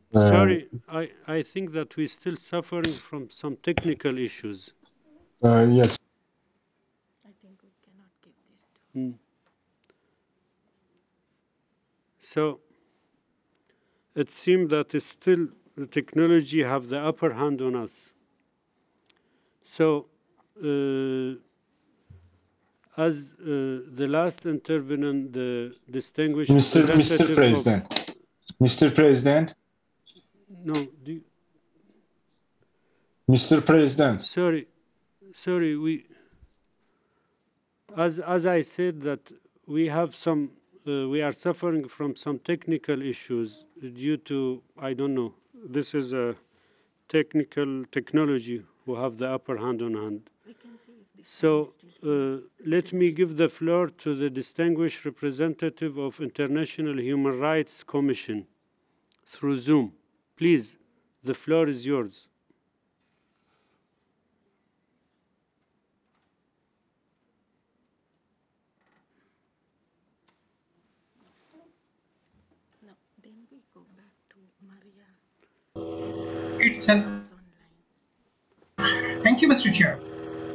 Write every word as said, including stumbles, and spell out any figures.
Uh, Sorry, I, I think that we're still suffering from some technical issues. uh, yes. I think we cannot give this to. Mm. So it seems that it's still the technology have the upper hand on us. So uh, as uh, the last intervenant, the distinguished Mister Mister representative of President, Mister President, no, do, Mister President. sorry, sorry, we as as I said that we have some uh, we are suffering from some technical issues due to I don't know. This is a technical technology who have the upper hand on hand. We can see if the sound is So still here. uh, let me give the floor to the distinguished representative of International Human Rights Commission through Zoom. Please, the floor is yours. No, then we go back to Maria. Then It's an is online. Thank you, Mister Chair.